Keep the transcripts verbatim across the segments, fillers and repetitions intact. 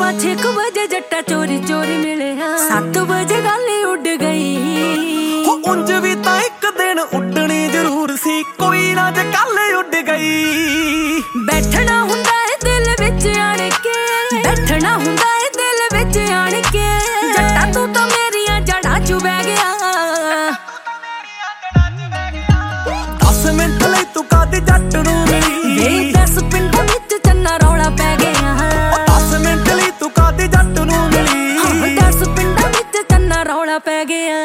सवा छे क बजे जट्टा चोरी चोरी मिले सत्त बजे गल उड़ गई। उंज भी तां इक दिन उड्डनी जरूर सी, कोई ना जे कल उड़ गई। बैठना हुंदा है दिल विच आण के, बैठना हुंदा है दिल विच आण के। जट्टा तू तां मेरियां जड़ां चू बह गया। दस मिंट लई तू कद जट नूं मिली, दस पिंड विच चन्ना रौला पै गया। दस मिंट लई तू कद जट नूं मिली, दस पिंड विच चन्ना रौला पै गया।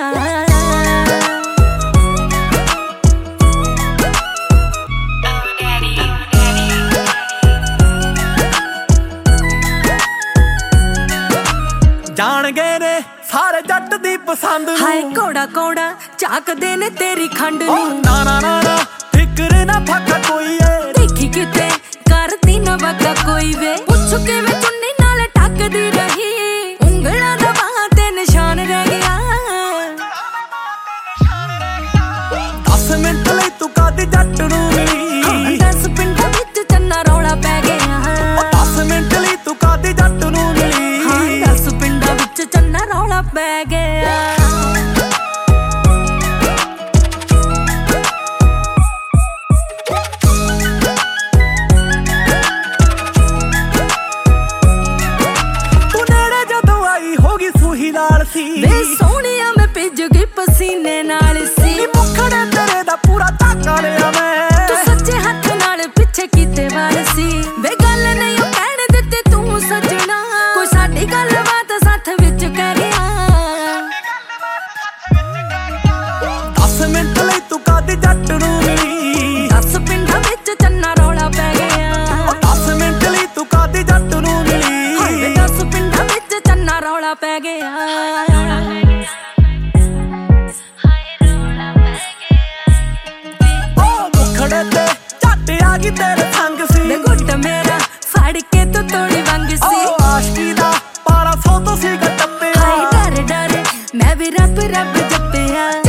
जान गए ने सारे जट दी पसंद। हाय कोड़ा कोड़ा झाकदे ने तेरी खंड नूं। ना ना ना ना फिक्र ना फाका कोई है, देखी किते करदी ना वका कोई वे। पुछ के मैं चुन्नी नाल टकदी रही, उंगलां दा बाहां ते निशान रह गया। दस मिंट लई तू कद जट नूं मिली, दस पिंड विच चन्ना रौला पै गया। दस मिंट लई तू कद जट नूं मिली, दस पिंड विच चन्ना रौला पै गया। वे सोहणिया मैं भिज गई पसीने नाल सी, मुखड़े तेरे दा पूरा झाका लिया मैं। तू सच्चे हथ नाल पिछे कीते वाल सी, वे गल नहीं ओ कहण दित्ती तू सजना। कोई साडी गलबात साथ विच कह गया। दस मिंट लई तू कद जट नूं मिली, दस पिंड विच चन्ना रौला पै गया। दस मिंट लई तू कद जट नूं मिली, दस पिंड विच चन्ना रौला पै गया। तेरे संग सी गुट मेरा फड़ के तू तोड़ी वंग सी। आशिकी दा पारा सौ तो सी टप्पे। हाय डर डर मैं भी रब रब जप्पिया।